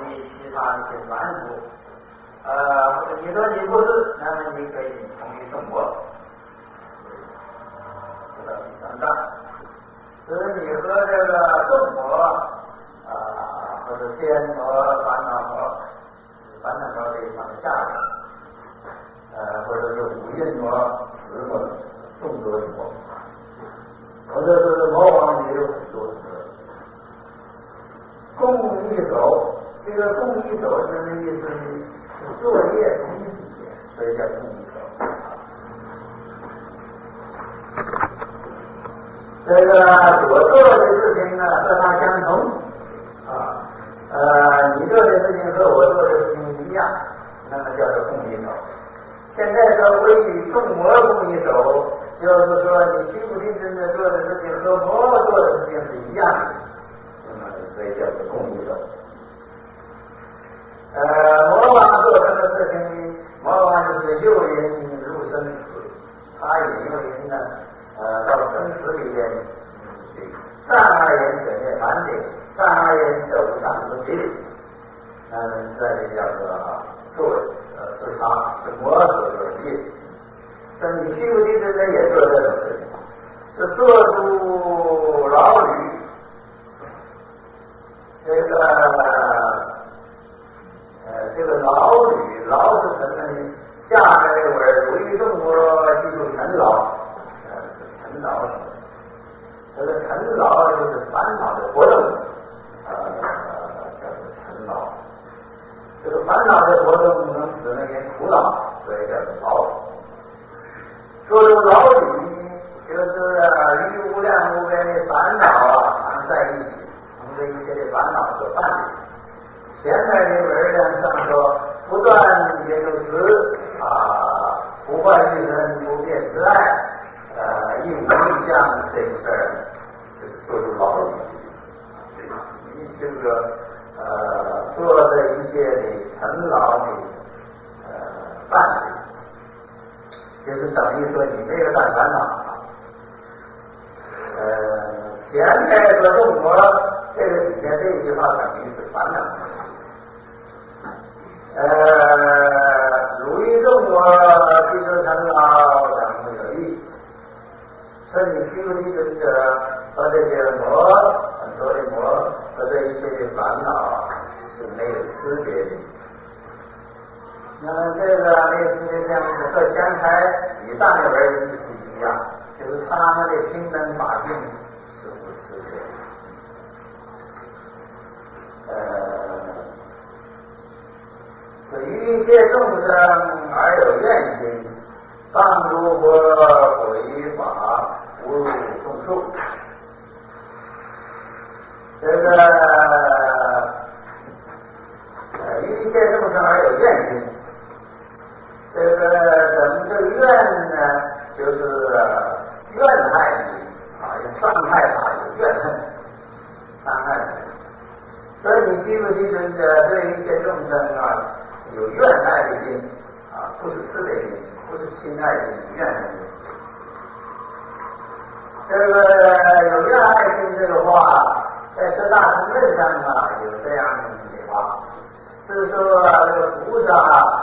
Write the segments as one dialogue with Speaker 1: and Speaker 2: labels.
Speaker 1: 于其他一些凡夫。你说你不是，那么你可以同于众魔，这个第三章。就是你和这个众魔或者仙魔、烦恼魔，烦恼魔可以放在下面，或者是五阴魔、十魔、众多魔，或者是魔王也有很多。共一手，这个共一手是什么意思呢？作业同体，所以叫共一手。这个所做的事情呢和它相同你做的事情和我做的事情一样，那么叫做共一手。现在说归于众魔共一手，就是说你虚不定真的做的事情和魔做的事情是一样的，那么所以叫做共一手。魔王做什么事情呢？魔王就是诱人入生死，他引诱人呢到生死里边去，障碍人者涅槃的，障碍人者无上菩提的。这里叫做做是他是魔所做的业。这你虚不定真的也做这种事情，是做出牢狱。这个牢狱，牢是什么呢？下面这个文如意众魔记住沉牢，沉牢什么？这个沉牢就是烦恼的活动，叫做沉牢。这个烦恼的活动能使那些苦恼，所以叫做牢。说这个牢狱就是与无量无边的烦恼常在一起，同这一切的烦恼所伴侣。前面的文呢上说不断也就此不坏欲生，不变实爱，亦无逆相这个事儿，就是做出牢狱。这个做的一切的沉牢的伴侣，就是等于说你没有犯烦恼。前面说众魔，这个底下这一句话等于是烦恼。如意众魔记住沉牢等有益，说你虚不定真者和这些魔，很多的魔和这一切的烦恼是没有区别的。那么这个类似的这样子和刚才以上的文的意思一样，就是他们的平等法性是无区别的。是于一切众生而有愿心，放诸佛毁法，无入众处。这个于一切众生而有愿心，这个咱们这个怨呢，就是怨害的意思有伤害法，有怨恨，伤害的。所以你虚不定真的对一切众生有怨爱的心不是慈悲心，不是亲爱心，怨爱心。这个有怨爱心这个话，在各大乘论上有这样的话，是说这个菩萨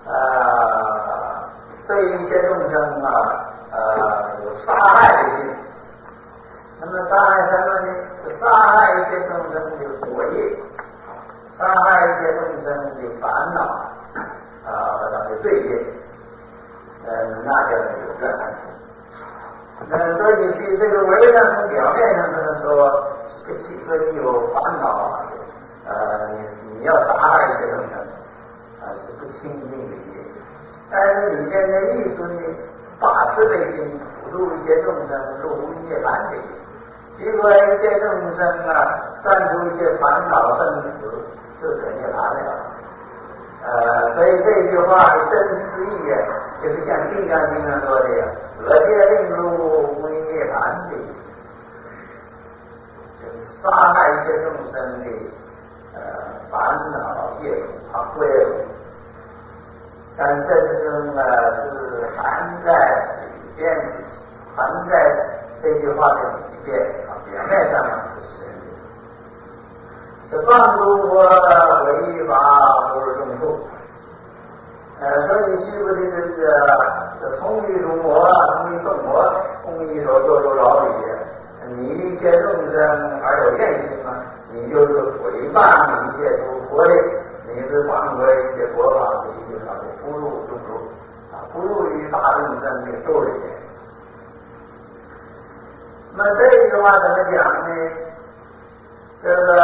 Speaker 1: 对一些众生有杀害的心。那么杀害什么呢？杀害一些众生的果业，杀害一些众生的烦恼和他的罪业，那叫做有怨恨心。所以去这个文上从表面上这么说，说你有烦恼你要杀害一些众生是不清净的业。但是里面的意思呢，大慈悲心普度一切众生入无涅槃的。如果一切众生断除一些烦恼生死，就得涅槃了。所以这句话的真实意就是像《金刚经》上说的“恶界令入无涅槃”的意思，就是杀害一切众生的烦恼业苦归入。但这种是含在里边，含在这句话的里边表面上不是。这放诸佛为让一切诸佛的，你是放过一切佛法的一切法的不入众入不入于大众生的度里面。那么这句话怎么讲呢？这个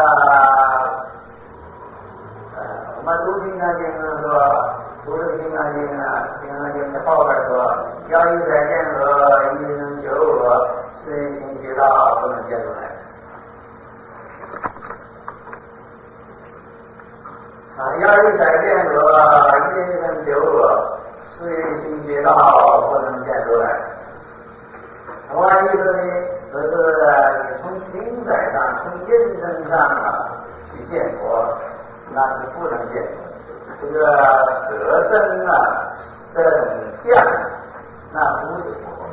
Speaker 1: 我们读《金刚经》说，读这个《金刚经》啊，《金刚经》的后边说，要一再见恶，一能求恶，是行其道，不能见出来。要一再见恶，一能求恶，是行其道，不能见出来。什么意思呢？就是你从心在上，从因身上去见佛，那是不能见佛。这个舍身这种相，那不是佛。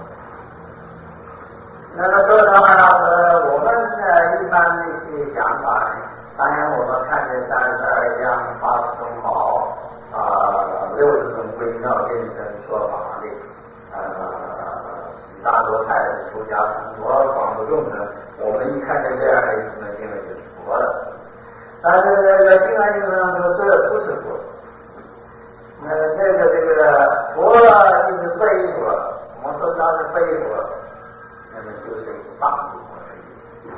Speaker 1: 那么说的话，我们一般的一些想法呢，当然我们看见32相、80种好60种微妙变身说法的大多太的出家成佛广不众的，我们一看见这样的一种经文就是佛了。但是这个经文上说这不是佛，这个佛就是非佛，我们说它是非佛，那么就是一个放逐佛的意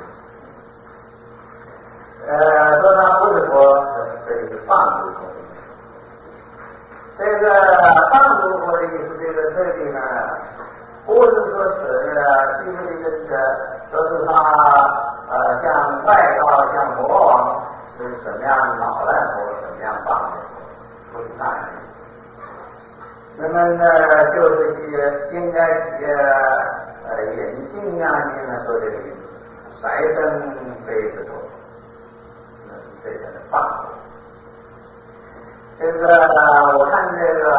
Speaker 1: 思。说它不是佛，这就是放逐佛的意思。这个放逐佛的意思，这里呢，不是说是虚实的真的，说是他像外道像魔王是什么样捣乱佛，什么样放的佛，不是那样的。那么呢，就是应该引经啊，经常说这个意思，财生非是佛，这个放佛。这个我看这个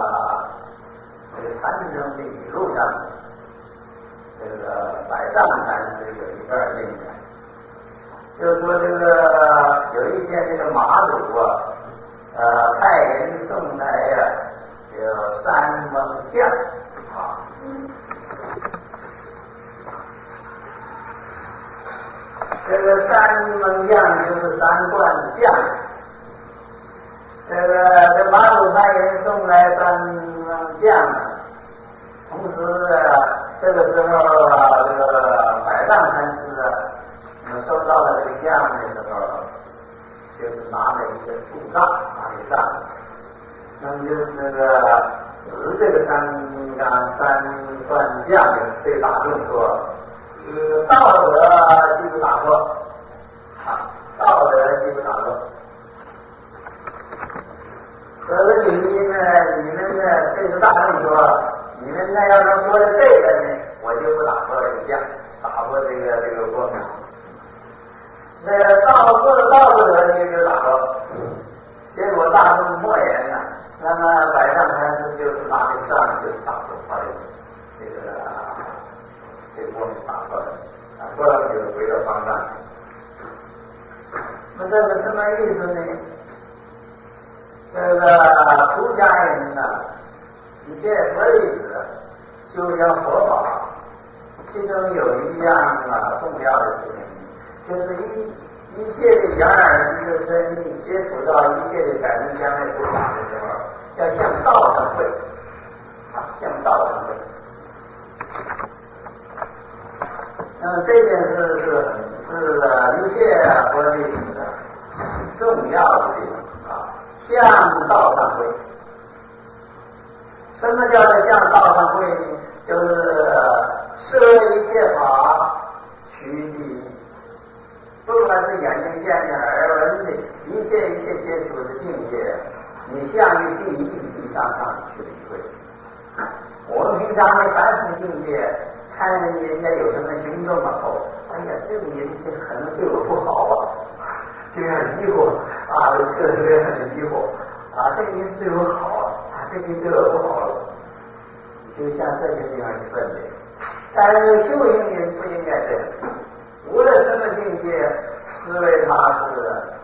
Speaker 1: 禅宗的语录上，这个百丈禅师有一段印象，就是说这个有一天这个马祖派人送来有3猛将这个3猛将就是3冠将。这马祖派人送来3猛将，同时这个时候这个百丈禅师收到了这个将的时候，就是拿了一个布杖，拿了一个杖，那么就是这个3冠将被打中说，道德既不打破道德既不打破。可是你们呢对着大众说，你们呢要是说的这个呢，我就不打破这个将，打破这个光明。这个道不得你就打破。结果大众默言了，那么百丈禅师就是拿这个杖，就是打破他的这个光明打破了，破了就是回到方丈。那这是什么意思呢？这个出家人一切辈子修养佛法，其中有一样重要的事情，就是一切的眼耳鼻舌身意接触到一切的财能将来佛法的时候，要向道上跪向道上跪。那么这件事是一切佛弟子重要的地方向道上跪。什么叫做向道上跪呢？就是摄一切法趋第一，不管是眼睛见的、耳闻的，一切接触的境界，你向于第一上去理会。我们平常的凡夫境界，看人家有什么行动哎呀，这个人可能对我不好就要疑惑这是很疑惑这个人对我好这个人对我不好就像这些地方去分别。但是修行人不应该这样，无论什么境界，视为他是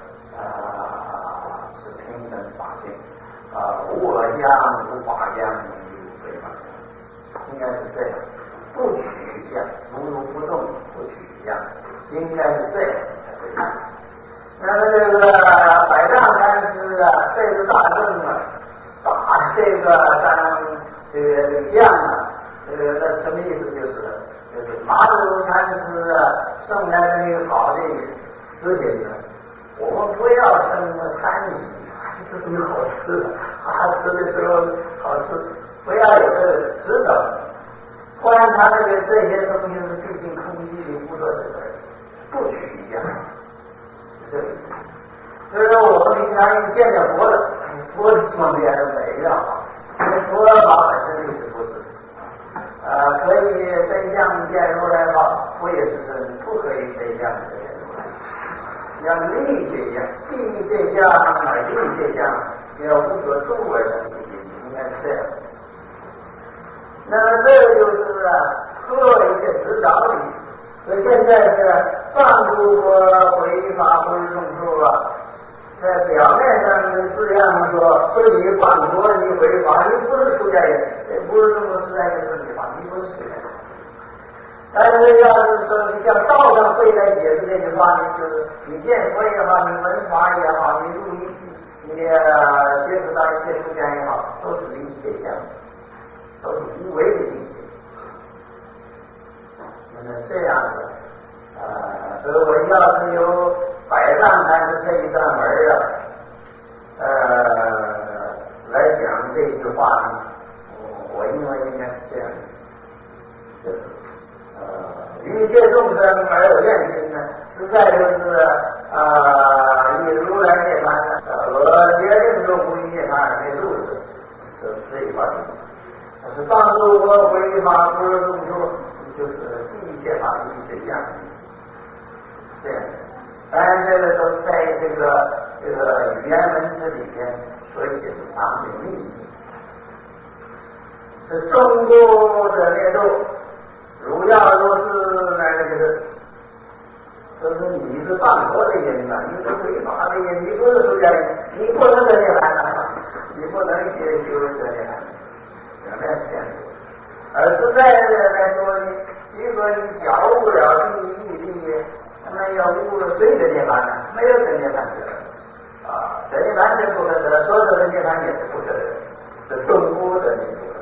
Speaker 1: 平等法性无我相、无法相、无非法相，应该是这样，不取相，如如不动，不取相，应该是这样才对。那么这这个百丈禅师啊，对着大众啊，打这个咱这个将啊，那什么意思？就是马祖禅师啊，送来的那个好的资品呢，我们不要生贪喜，这东西好吃的，吃的时候好吃，不要有这个执着。不然他这些东西是毕竟空气里不说这个不取一样，这个。所以说我们平常一见见佛了，佛的方面的美了，佛法本身就是不是。可以真相见如来法，不也是真；不可以真相见如来。要立现象，即现象而立现象，要无所住而生其心，应该是这样。那么这就是破一些指导理。所以现在是放诸佛违法不是众数啊。在表面上的字样说，说你放佛你违法，你不是出家人，不是这么实在的说你法，你不是出家人。但是要是说你像道上会来解释这句话呢，就是你见佛也好，你闻法也好，你入一你接触到一切出家也好，都是离界相，都是无为的境界。那么这样子，所以我要是有百丈禅师这一段文来讲这句话呢，我认为应该是这样的，就是于一切众生而有愿心呢，实在就是以如来涅槃和决定中无余涅槃而灭度是这一块的。是帮助我违法不是众数，就是记一切法一切相，这样。当然这个都是在这个语言文字里面所以就是藏的秘密。是中国的灭度，如要如是那个就是你是犯佛的因啊，你是违法的因，你不是出家人，你不能得涅槃的，你不能学修得涅槃。表面是这样的，而实在的来说呢，如果你晓悟了第一义，那么要悟谁的涅槃呢？没有得涅槃者得涅槃是不可得，所得的涅槃也是不可得，是中国的涅槃。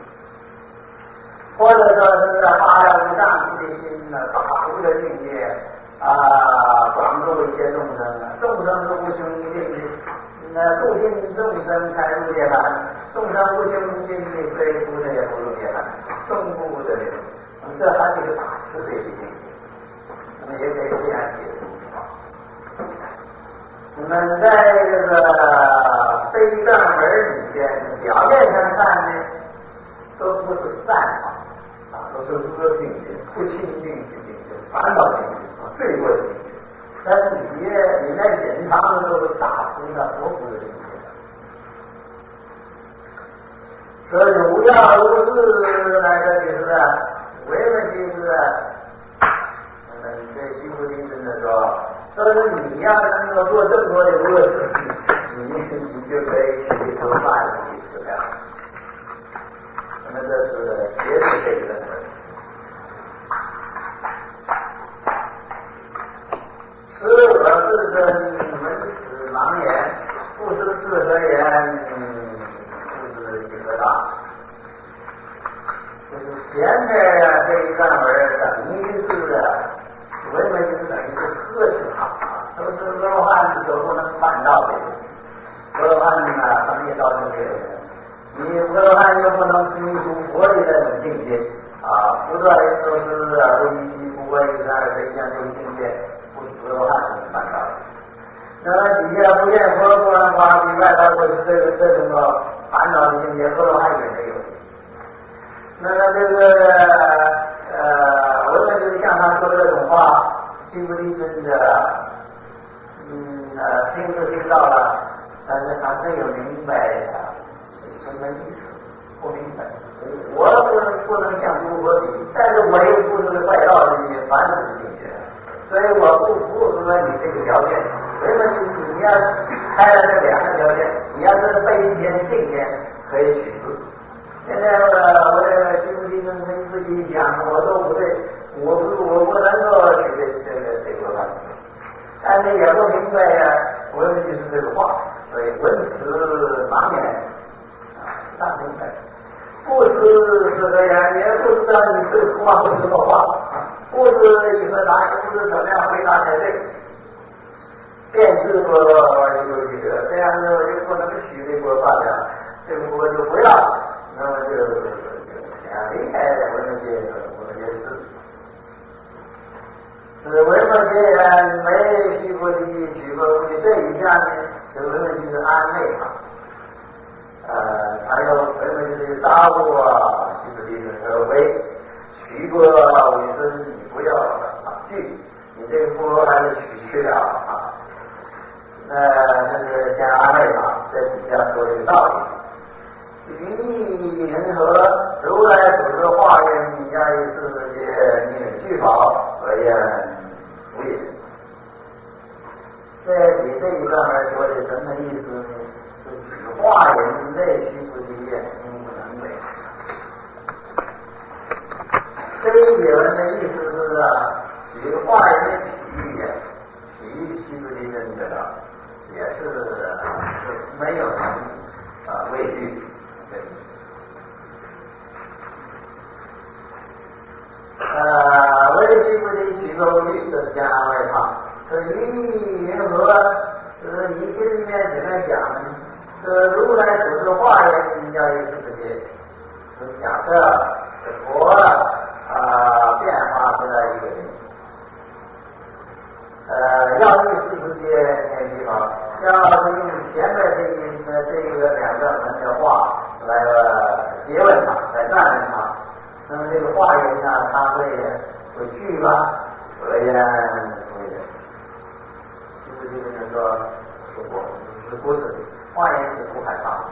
Speaker 1: 或者说是发了无上菩提心呢，大无的境界广度一切众生，众生是无穷尽的，那度尽众生才入涅槃。众生无穷尽力，虽不得也不入涅槃，终不得了。那么这还是一个大慈悲的境界，那么也可以这样解释。那么在这一段文里边，表面上看呢，都不是善法都是恶境界、不清净的境界、烦恼境界、罪过的境界。但是里面隐藏的都是大菩萨、佛菩的境界。说如要如是那个就是为了就是对西菩提真的说是你要能够做这么多的恶事情，你就可以去头发你吃掉。那么这是解释这个的。是我是跟文子盲言，不知是何言，就是一个大。就是前面这一段文等于是文文就是等于是呵斥他都是阿罗汉所不能办到的。阿罗汉他们也造成这个人，你阿罗汉又不能出佛的那种境界不断都是不依稀不过一十二非像这种境界，不是阿罗汉能办到的。那么底下不见佛不然法以外，他说是这种烦恼的境界，阿罗汉也没有。那么我们就是像他说的这种话，西菩提尊者听是听到了，但是他没有明白什么意思，不明白。我不能像诸佛比，但是我又不是外道的凡夫的境界，所以我不符合你这个条件。为什么你要开了这两个条件？你要是背一天敬天，可以取次。现在我的西菩提尊者自己讲，我都不对，我不能够取这个办事，但是也不明白这个话，所以文辞盲眼大明白，不知是个样，也不知道你这个话是什么话，不知以何答，也不知怎么样回答才对。便知说有几个这样的就不能许这个话了，这个我就不要，那么就离开文文界是。是文文界没许过的许过的这一项呢，就文文界的安慰嘛。还有文文界的杀戮啊，许过的社会，许过为师你不要惧，你这个锅还是取了啊。这是先安慰嘛，在底下说这个道理。于意云何？如来所说话言，压于世界，你有具宝，何言无也？这一段说的什么意思呢？是举话言内虚不离言，应不能为。这一节文的意思是举话言的比喻，虚不离人者也是没有畏惧的意思。畏惧不离举个喻，这是先安慰他。这于云何？你心里面怎么想呢？这如来所说话言，要一世界。假设佛变化出来一个人。要一世界念地方，要是用前面这个两个门的话来诘问他，来赞美他，那么这个话言呢，他会惧吗？何言不言？其实这个人说不是话言是不害怕。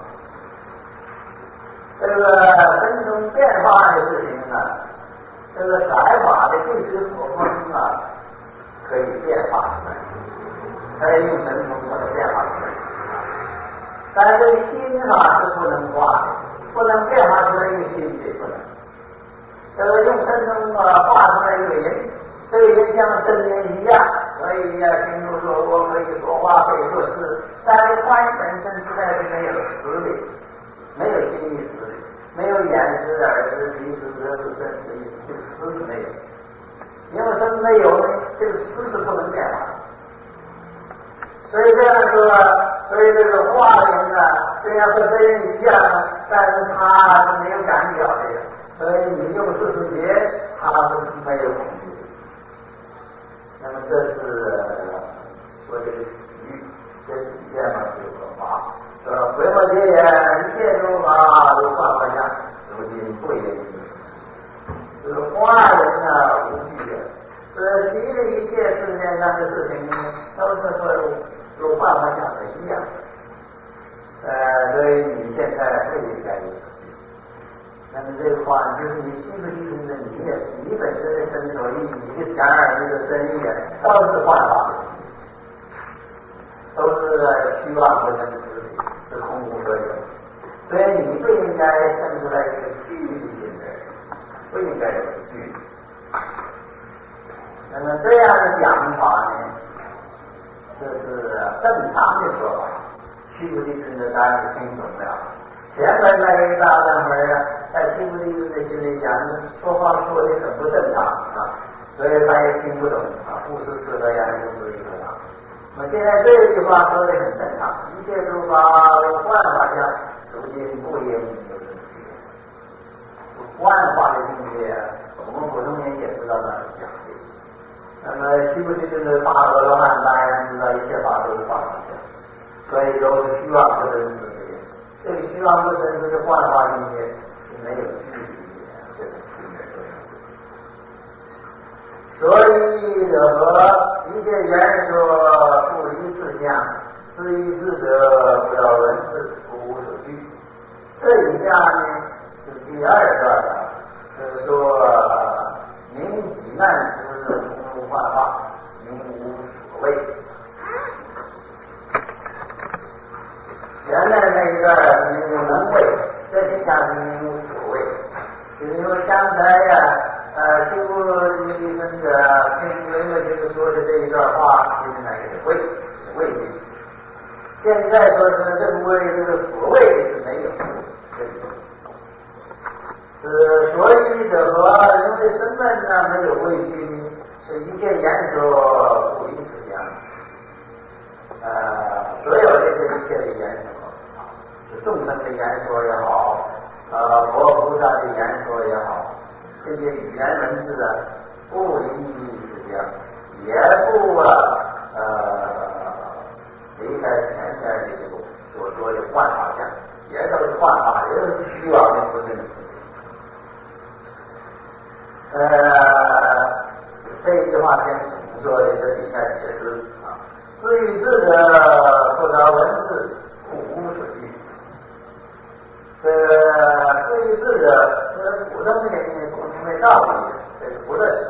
Speaker 1: 这个生中变化的事情呢，这个甩法的地水火风可以变化出来，可以用神通把它变化出来。但是这个心法是不能化的，不能变化出来一个心也不能。这个用神通画出来一个人，这个人像真人一样，可以心中说我可以说话，可以做事，但是话语本身实在是没有实力，没有心意实力，没有眼识、耳识、鼻识、舌识、身识意识，这个识是没有。因为什么没有呢？这个识是不能变化。所以这样说，所以这个话人呢，虽然和这人一样，但是他是没有感觉的。所以你用40节，他是没有恐惧的。那么这是说这个比喻，这底下嘛就说法，说回我结言，一切诸法如幻幻相，如今不言于这个话人呢无惧的。这其余的一切世界上的事情都是说如幻幻相是一样的。所以你现在不应该有恐惧。那么这个话就是你心不离心的，你本身的身手艺，你的想耳，你的身意都是幻化的，都是虚妄不真实的，是空无所有。所以你不应该生出来一个惧的心的，不应该有惧。那么这样的讲法呢，这是正常的说法。虚不离真的当然是听懂了。前面那一大段门在虚不离真的心里讲，说话说的很不正常所以他也听不懂不是是何样，不是一个样。那么现在这句话说的很正常，一切诸法如幻法相，如今不言有什么区别？幻法的境界，我们普通人也知道那是假的。那么虚不离真的大阿罗汉当然知道一切法都是幻法相，所以都是虚妄不真实的。这个虚妄不真实的幻化境界是没有距离的，这是区别所以者何？一切言说不离事相，至于智者不要文字，不无所惧。这以下呢是第二段就是说明己难时同如幻化，应无所谓。前面那一段是名无能为，这底下是名无所谓。就是说刚才虚不离真的听为了就是说的这一段话，就是那个谓意。 现在说是认为这个所谓的是没有，所以的话，因为身份呢没有位序呢，是一切言说不一是这样。所有这些一切的言说，是众生的言说也好，佛菩萨的言说也好，这些语言文字啊，不一定是这样，也不离开前面的这个所说的幻化相，也都是幻化，也都是虚妄的不真实。这一句话先总说的是底下解释啊。至于这个不着文字，无所据。至于这个是普通的人不明白道理，这是不认。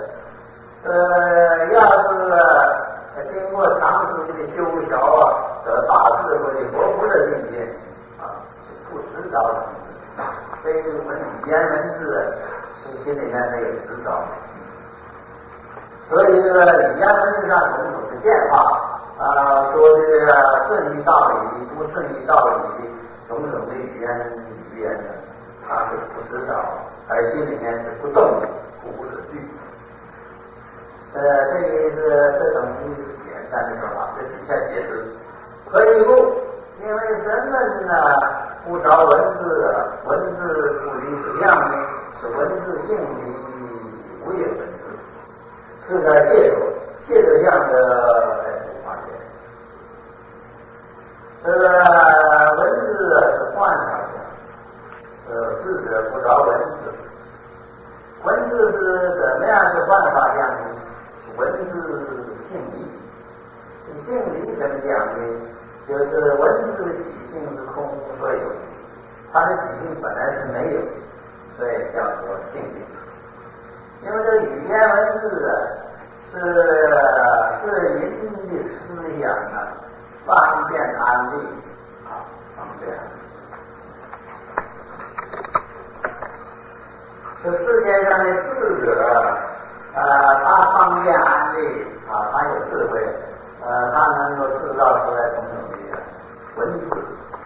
Speaker 1: 要是经过长时间的修学得大智慧的佛菩的境界啊，是不知道的。所以我们语言文字是心里面没有知道，所以这个语言文字上种种的变化说的顺义道理不顺义道理的种种的语言呢，他是不知道，而心里面是不动的，无所惧。这等于是简单的说法，这底下解释。何以故？因为神们呢不着文字，文字不离实相呢，是文字性的无有文字，是个谢着相的发现。这个文字是幻化相，智者不着文字。文字是怎么样是幻化相呢？文字性理，性理怎么讲呢？就是文字的体性是空无所有的，它的体性本来是没有，所以叫做性理。因为这语言文字是人的思想方便安利方便。这世界上的智者他方便安利他有智慧，他能够制造出来种种的文字，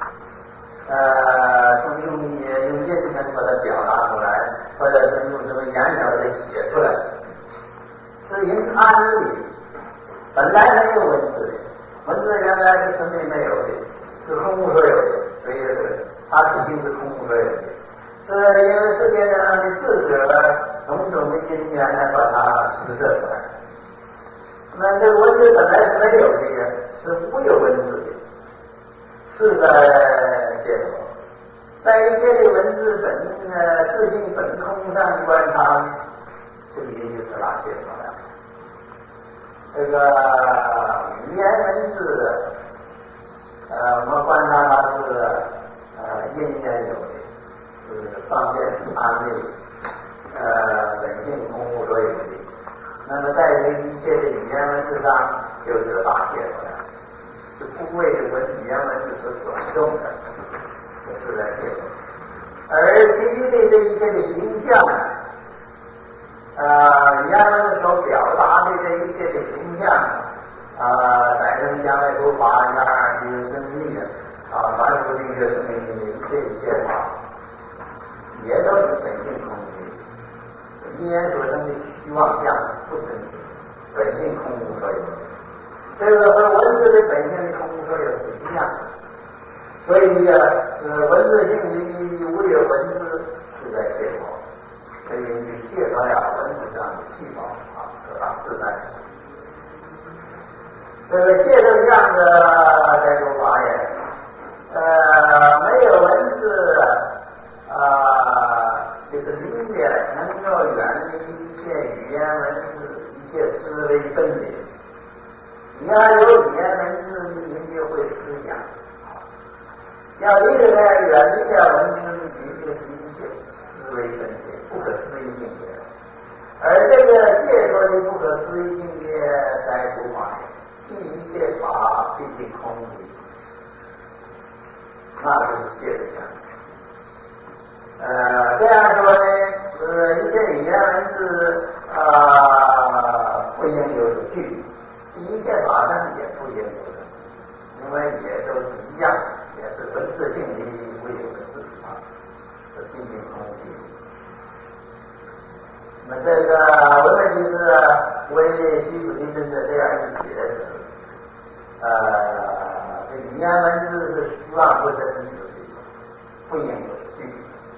Speaker 1: 用印象把它表达出来，或者是用什么颜料把它写出来，是人安利。本来没有文字的，文字原来是生命没有的，是空无所有的，所以它体性是空无所有的。是因为世界上的智者种种的因缘来把它施设出来。那这个文字本来是没有的，是无有文字的，是在解脱。在一切的文字自性本空上观察，这个也就是拉解脱了。这个语言文字，我们观察它是因缘有的。是方便安利，本性空无所有的。那么在这一切的语言文字上，就是发现出来，是不为的语言文字所转动的，是在解脱。而其余的这一切的形象语言文字所表达的这一切的形象产生将来说法呀，比如生命凡夫的一个生命的一切法。也都是本性空的，因缘所生的虚妄相不真实，本性空无所有。这个和文字的本性的空无所有是一样的，所以是文字性的无有文字是在解脱，所以你解脱了文字上的气泡得到自在。这个解脱相的这个法也没有文字。就是理解能够远离一切语言文字、一切思维分别。你要有语言文字，你就会思想；要离开远离了文字，你就是一切思维分别，不可思议境界。而这个解脱的不可思议境界，在古法尽一切法必定空的，那就是解脱相。这样说呢，一些语言文字不应有所据，一切法上也不应有所据，因为也都是言文字是虚妄不真实的，不言有虚。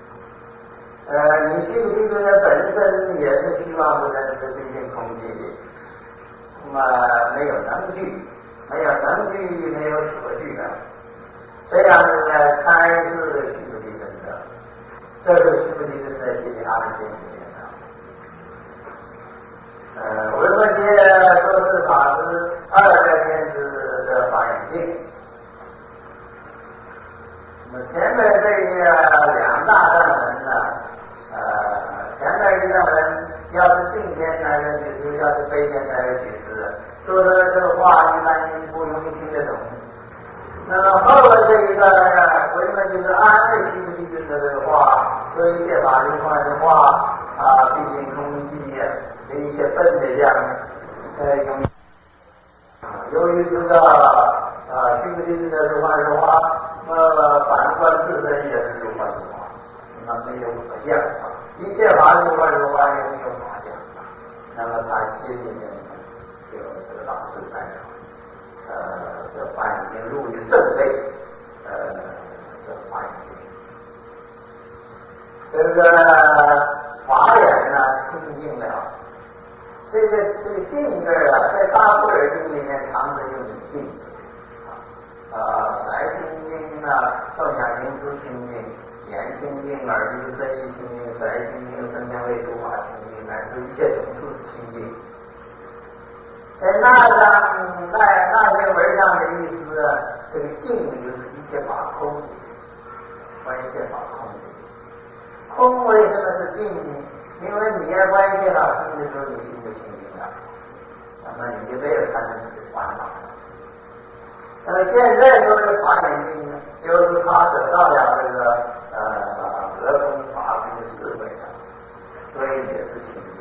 Speaker 1: 你虚不虚实的本身也是虚妄不真实，毕竟空寂的。那么没有能具，没有能具，没有所具的，这样子呢才是虚不虚真的。这是虚不虚真的其他的经里面的。维摩诘说是法师200天之的法眼境。那么前面这2大藏人呢，前面一藏人要是敬天台的举师，要是卑天台的举师，说的这个话一般不容易听得懂。那么后面这一段呢，维摩诘安慰虚不虚真的这个话，说一切法如幻的话毕竟空寂呀，这一切笨的样由于知道虚不虚真的如幻如话，反观自身也是如幻如话，那么没有可相一切法如幻如话，也没有法相那么他心里面就得到自在了。这法眼睛入于圣位，这法眼睛，这个法眼呢清净了。这个定字在大般若经里面常是用定字色清净受想行识清净，眼清净，耳鼻身意清净，色清净，身香味触法清净，乃至一切种子清净。在那些文上的意思，这个净就是一切法空的，观一切法空的。空为什么是净呢？因为你要观一切法空的时候，你心就清净了，那么你就没有贪嗔痴烦恼了。那么现在说的法眼净呢，就是他得到了这个得空法空的智慧了，所以也是清净。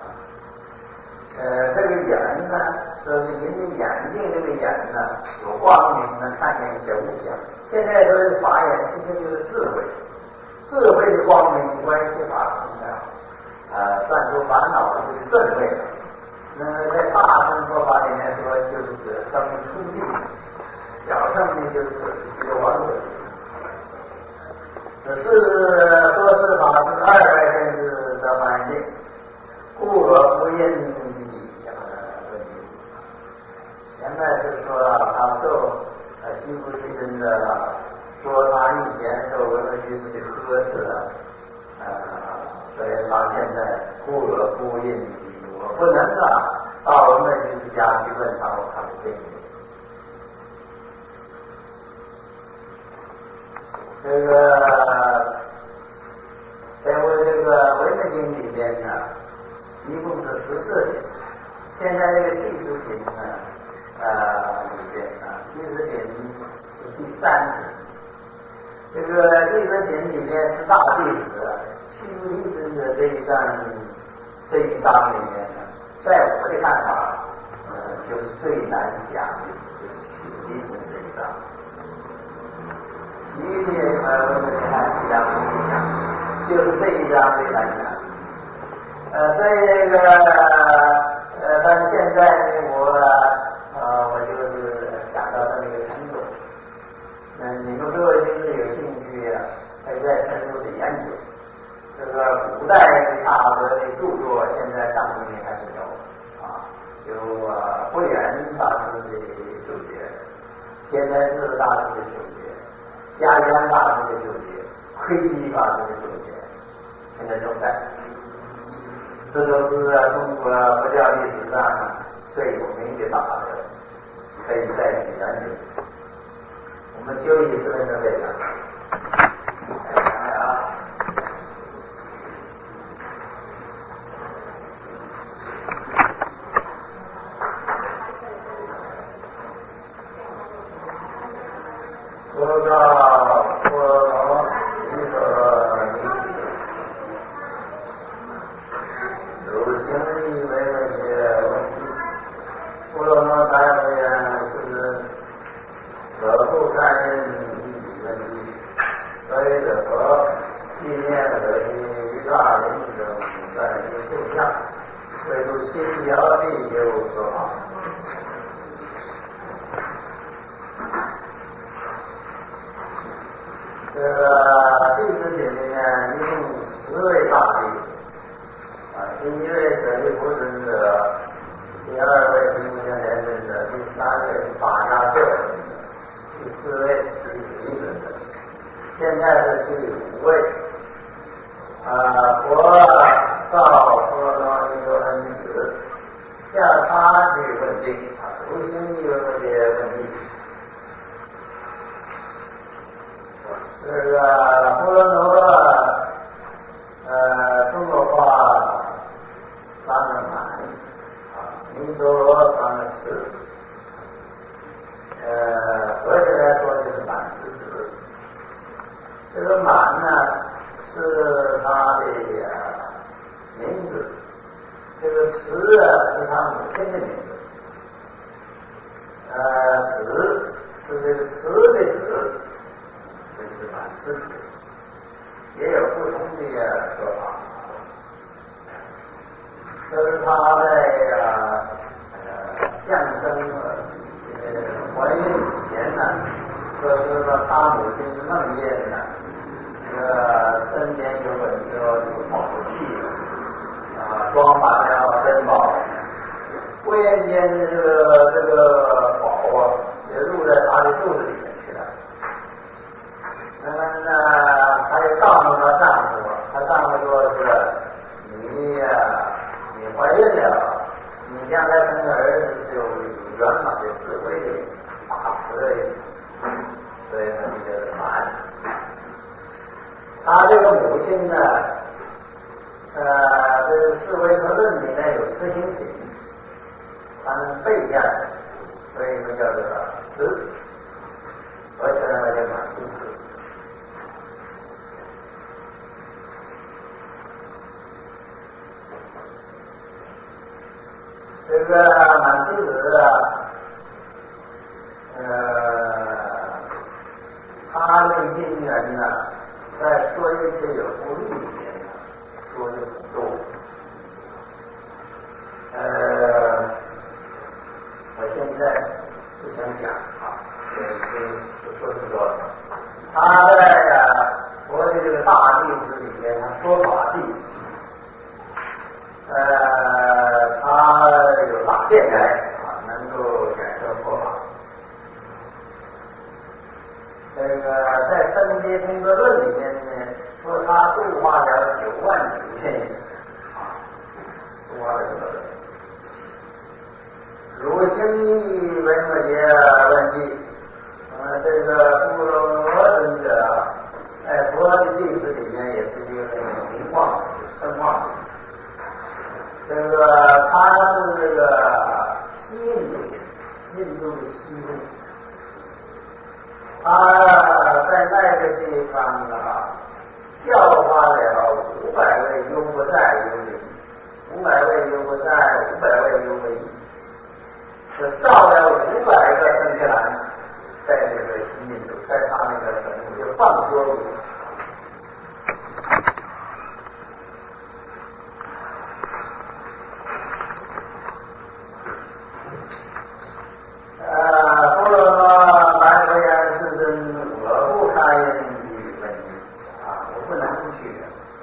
Speaker 1: 这个眼呢，说是因为眼睛这个眼呢有光明，能看见一些物象。现在说是法眼，其实就是智慧，智慧的光明，观一切法空的，断除烦恼的圣慧。那么在大乘说法里面说，就是得灯出地，小乘呢就是得出去王者。这是说是法师200天之的反应，故而不应。前面是说他受虚不虚真的，说他以前受维摩诘师的呵斥所以他现在故而不应。我不能到维摩诘师家去问他，他不愿意。这个在我这个维摩经里边呢，一共是14品，现在这个弟子品呢里边弟子品是第3品。这个弟子品里面是大弟子虚不虚真的这一章里面呢，在我的看法就是最难讲的，就是虚不虚真这一章。其余的我们还是讲一讲，就是这一章最难讲。这个但是现在呢，我就是讲到这么一个程度。你们各位就是有兴趣可以再深入的研究。这个古代的大德的著作，现在上面还是有有慧远大师的注解，天台智大师的注解，嘉江大师的注解，窥基大师的注解，现在都在。这都是中国佛教历史上最有名的大德，可以再去研究。我们休息10分钟再讲。佛告佛陀，你所有行力为那些问题，佛陀呢大会是可不善人问题，所以的佛意念得心于大人等在于树下，唯独心要必有所好。 这个弟子里面一共10位大弟子第一位舍利弗尊者，第2位是目犍连尊者，第3位是法家秀尊者，第4位是离尊者，现在是第5位。佛告波罗蜜多恩子，向他去问定如心意问些问题。这个波罗罗中国话翻了满弥多罗翻了实，合起来说就是满实子。这个满呢是他的名字，这个慈是他母亲的名字，子是这个慈的子，这是满慈子，也有不同的说法。这是他在降生怀孕以前呢，说是说他母亲梦见呢。身边有很多宝器装满了珍宝，忽然间这个宝也入在他的肚子里面去了。那么呢，他也告诉他丈夫，他丈夫说是你怀孕了，你将来生个儿子是有圆满的智慧的大慈的，所以呢你就是满。他这个母亲呢，这个《释维科论》里面有实行品，他能背下来，所以就叫做慈，而且呢叫满慈子。这个满慈子他这个因缘呢，在说一切有不利里面呢，说的很多。我现在不想讲就说这么多。他在佛的这个大弟子里面，他说法弟，他有大辩才能够改革佛法。这个在《分别功德论》里面呢，说他度化了99000人度化了9万人。如心意为摩诘问记，这个波罗罗尊者在佛的弟子里面也是一个很有名望的声望的。这个他是这个西印度人，印度的西部。他在那个地方教化了500位优婆塞幽灵，500位优婆塞，500位优婆夷，是造了500个圣伽蓝，在这个西印度，在他那个坟墓就放多如。波罗罗白佛言世尊，我不开语问我不能去。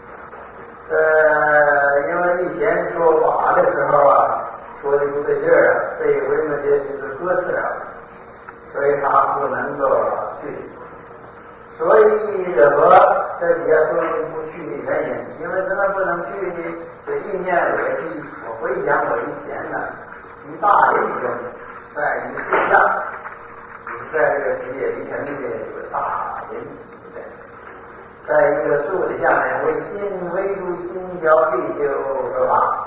Speaker 1: 因为以前说法的时候说的不对劲儿被维摩诘就是呵斥了，所以他不能够去。所以惹这底下说明不去的原因，因为什么不能去呢？这意念恶心。我回想我以前呢，一大英雄。在一个树下，在这个世界离城的这个大林子，在一个树的下面为助心交比丘说法。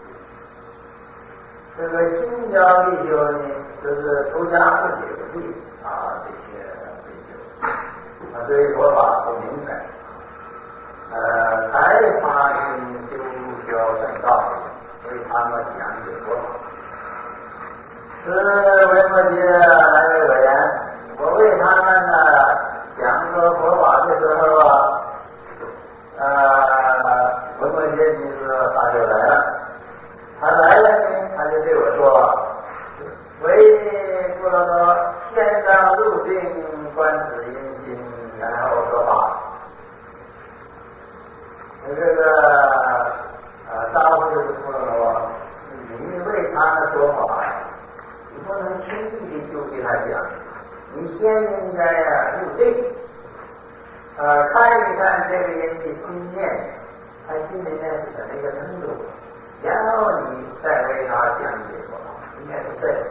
Speaker 1: 这个心交比丘呢，就是出家不久的这些比丘，对佛法不明白，才发心修正道，所以他们讲解佛法。是维摩诘来为我言，我为他们讲说佛法的时候维摩诘居士他就来了。他来了呢，他就对我说：“为波罗罗，天当入定，观此因心，然后说法。” 入定，看一看这个人的心念，他心里面是怎么一个程度，然后你再为他讲解佛法，应该是这样。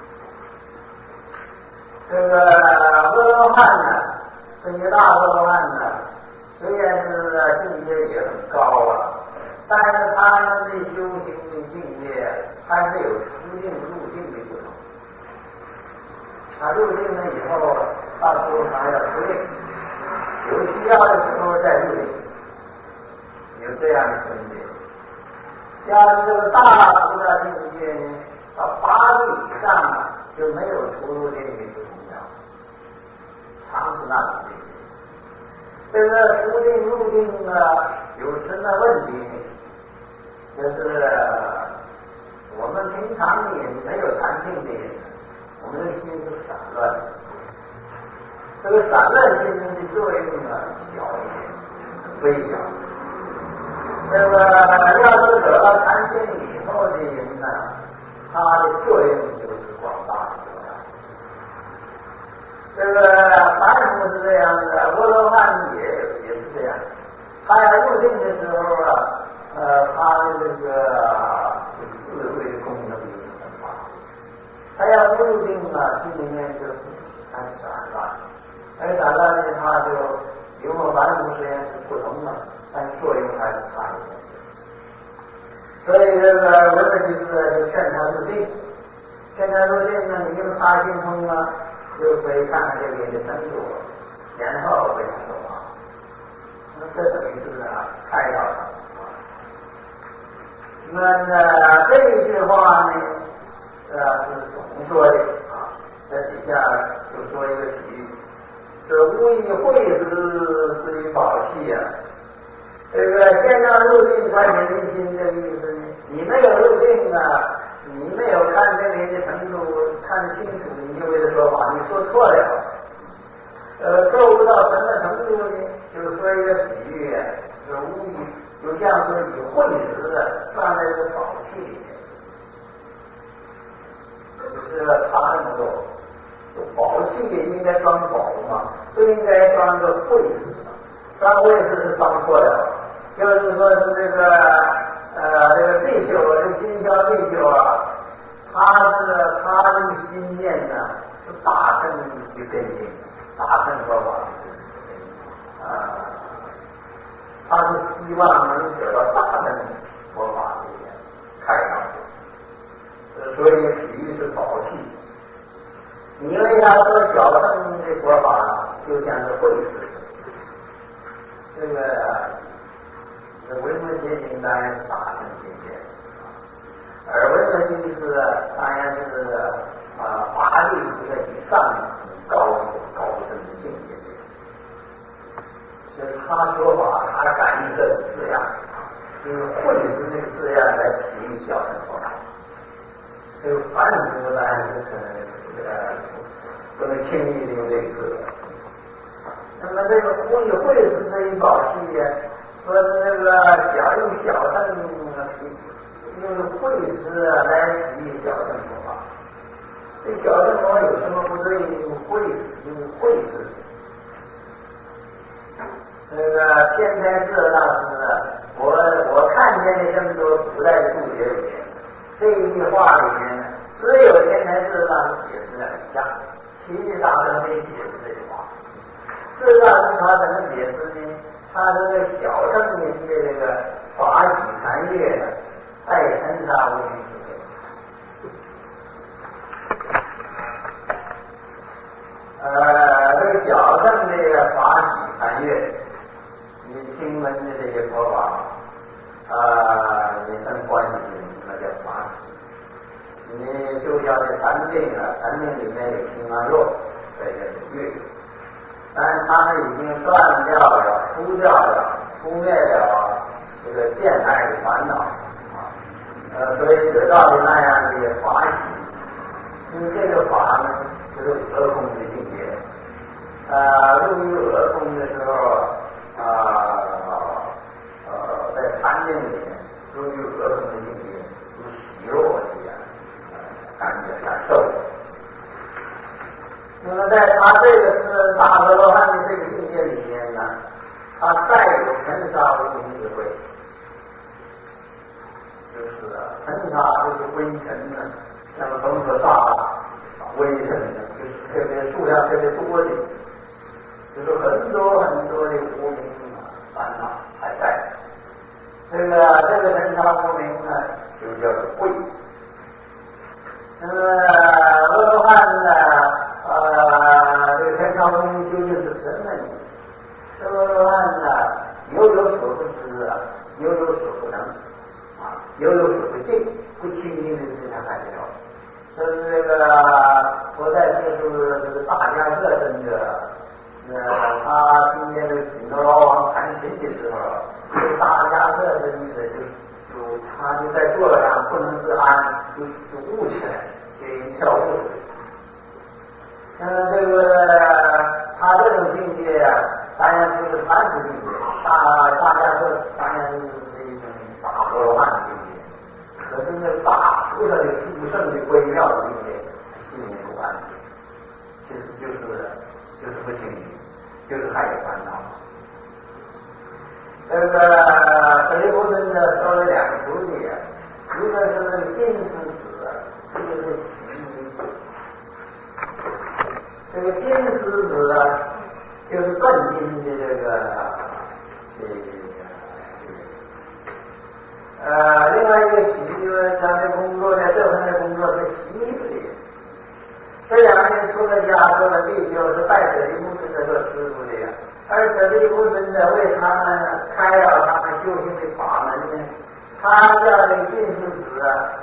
Speaker 1: 这个阿罗汉呢，这些大阿罗汉呢，虽然是境界也很高啊，但是他们的修行的境界还是有出定入定的不同。他入定了以后，到时候还要出定，有需要的时候再入定，有这样的分别。要是这个大菩萨境界呢，到8地以上啊，就没有出入定的不同了，常是那种境界。这个出定入定啊，有什么问题呢？就是我们平常也没有禅定的人，我们的心是散乱的。这个散乱心的作用啊，小一点，微小。这个要是得到禅定以后的人呢，它的作用就是广大的作用。这个凡夫是这样的，阿罗汉也是这样。他要入定的时候啊，他的这个智慧的功能就是很大。他要不入定啊，心里面就是很散乱，而散乱呢，他就与我们凡夫虽然是不同的，但作用还是差一点。所以这个文本居士就劝他入定，劝他入定呢，你用他心通啊，就可以看看这个人的程度，然后为他说法。那这等于是开导他。那这一句话呢，是总说的啊，在底下就说一个比喻，说无以会是以宝器啊。这个先让入定观察人心，这个意思呢，你没有入定啊，你没有看这个人的程度看得清楚，你就为他说法，你说错了。错误到什么程度呢？就是说一个比喻啊，就是无以就像是以慧石放在这个宝器里面，就是差这么多。宝器也应该装宝嘛，不应该装个慧石。装慧石是装错了。就是说是这个地球，这个心消地球啊，他这个心念呢是大乘的根性，大乘佛法他是希望能得到大乘佛法的开导，所以比喻是宝器。你为他说小乘的佛法，就像是慧石，这个文文结晶当然是大乘境界，而文文经是当然是8地菩萨以上高深的境界。就是他说法，他感应各种字样，就是会识那个字样来比喻小乘佛法。这个凡夫当然不可能不能轻易的用这个字。那么这个无以会识这一宝器呀，说是那个用小乘用慧识来比喻小乘佛法。这小乘佛法有什么不对？用慧识。这个天台智大师呢，我看见的这么多古代的注解里面，这一句话里面只有天台智大师解释了很像，其余大师没解释这句话。智大师他怎么解释呢？他这个小乘人的这个法喜禅悦呢，太参差无余。这个小乘的法喜禅悦，你听闻的这些佛法你生欢喜，那叫法喜。你修下的禅定禅定里面有清安若，这叫悦。但是他们已经断掉了、除掉了、扑灭了这个见爱的烦恼所以得到的那样的法喜。因为这个法呢，就是俄空的境界。入于俄空的时候在禅定里面，入于俄空的境界，如喜若一样，感受。那么在他这个是大阿罗汉就是很多很多的无明烦恼还在。这个尘沙无明呢，就叫做慧。那么阿罗汉呢，这个尘沙无明究竟是什么呢？这个阿罗汉呢，有所不知啊，有所不能啊，有所不尽，不清净的是他还是有。这个佛在说这个大迦叶尊者，他听见这个紧罗罗王弹琴的时候，这个大迦叶尊者他就在座上不能自安，就悟起来，去跳舞似的。那么这个他这种境界啊，当然不是凡夫境界，大迦叶当然是一种大阿罗汉的境界。可是那大菩萨的殊胜的微妙的境界，心里不安，其实就是不清净，就是还有烦恼。这个舍利弗尊者收了两个徒弟啊，一个是那个金狮子，一个是洗衣子。这个金狮子啊，就是断金的另外一个洗衣子，咱的工作呢，这份的工作是洗衣服的。这两个人出了家做了必修，是拜舍利弗尊者做师傅的呀。而舍利弗尊者为他们开了他们修行的法门呢，他叫这个金狮子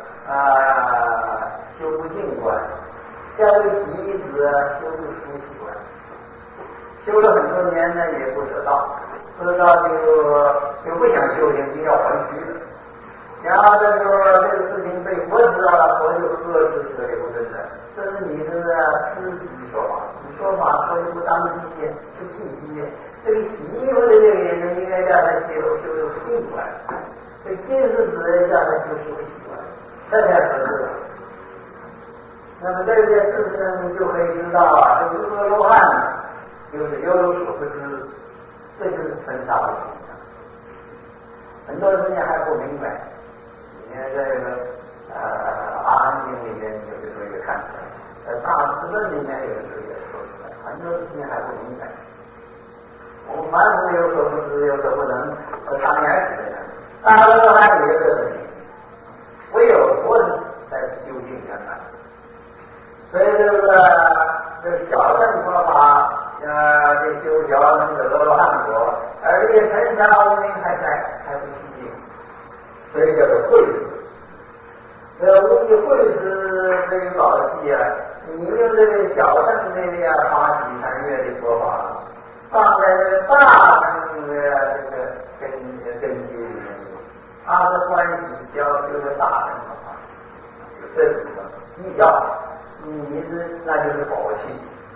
Speaker 1: 修不净观，叫这个洗衣子修不出习观。修了很多年呢，也不得道，不得道就不想修行，就要还虚了。然后这个事情被佛知道了，佛就呵斥舍利弗尊者，这是你这个痴逼说法，你说法说的不当机，是气机。这个洗衣服的这个人呢，应该叫他修净观；这个金狮子叫他修习观，这才合适。那么这件事情就可以知道啊，这个阿罗汉就是有所不知，这就是尘沙无明。很多事情还不明白。你看这个阿含经里面有的时候也看出来，大智论里面有的时候也说出来，很多事情还不明白。我们凡夫有所不知，有所不能，当然是这样。大阿罗汉也有这种情形，唯有佛才是究竟圆满。所以这个小乘佛法，这修小能得阿罗汉果，而这个尘沙无明还在，还不清净，所以叫做慧识。无以慧识这个宝器啊，你用这个小乘的八喜禅悦的佛法，放在这个大乘的这个根基里面，它是欢喜消修的大乘佛法，有这种意要。那就是宝器，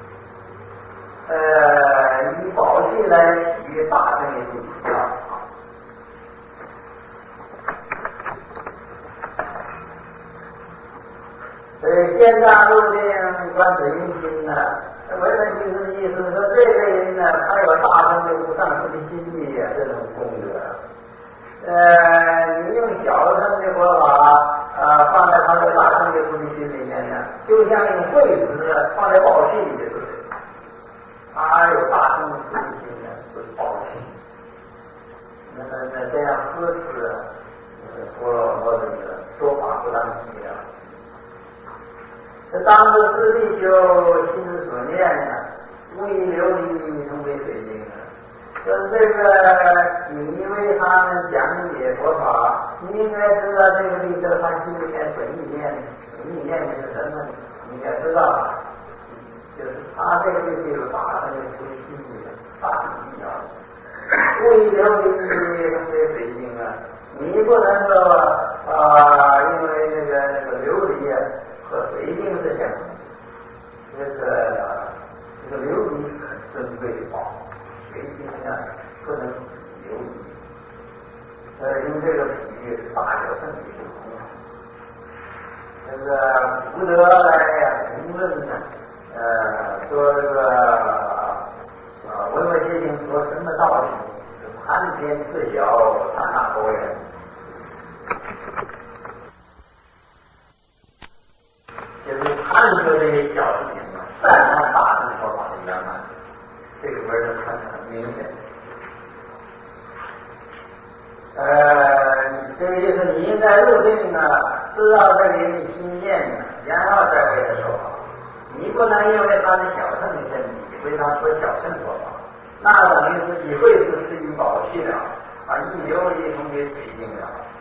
Speaker 1: 以宝器来比喻大乘也就比较好。现大入定观世音经呢，文本居士的意思说，这个人呢，他有大乘的无上菩提心力这种功德。你用小乘的佛法放在他的大乘的菩提心里面呢，就像用慧识放在宝器里似的。他有大乘的菩提心呢，就是宝器。那这样呵斥佛罗这个说法不当机啊。这当知是必修心之所念呢，无以琉璃成为水晶啊。就是这个，你为他们讲解佛法，你应该知道这个律者他心里面所意念的是什么，你应该知道，就是他这个就是有大乘的菩提心的大必要。无以琉璃成为水晶啊，你不能够因为那个琉璃和水晶是相同的，这个琉璃是很珍贵的宝。水晶呢不能流离，用这个比喻大小圣体不同啊。这个福德来评论呢，说这个文物界定说什么道理？谈天自遥，刹那多远。就是谈说这些小事情嘛，赞叹大乘佛法的圆满。这个文呢看得很明显。这个意思，你应该入定呢，知道这给你心念呢，然后再为他说法。你不能因为他是小乘的身体，为他说小乘说法，那等于是以会是施以宝气了，把一流一通给水尽了。